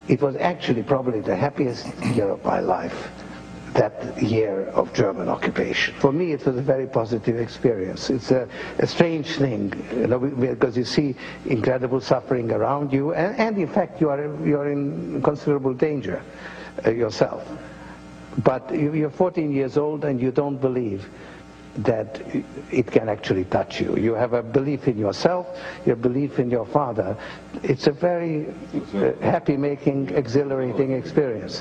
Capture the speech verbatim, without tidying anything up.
it was actually probably the happiest year of my life, that year of German occupation. For me, it was a very positive experience. It's a, a strange thing, you know, because you see incredible suffering around you, and, and in fact, you are you are in considerable danger uh, yourself. But you, you're fourteen years old, and you don't believe that it can actually touch you. You have a belief in yourself, your belief in your father. It's a very uh, happy-making, exhilarating experience.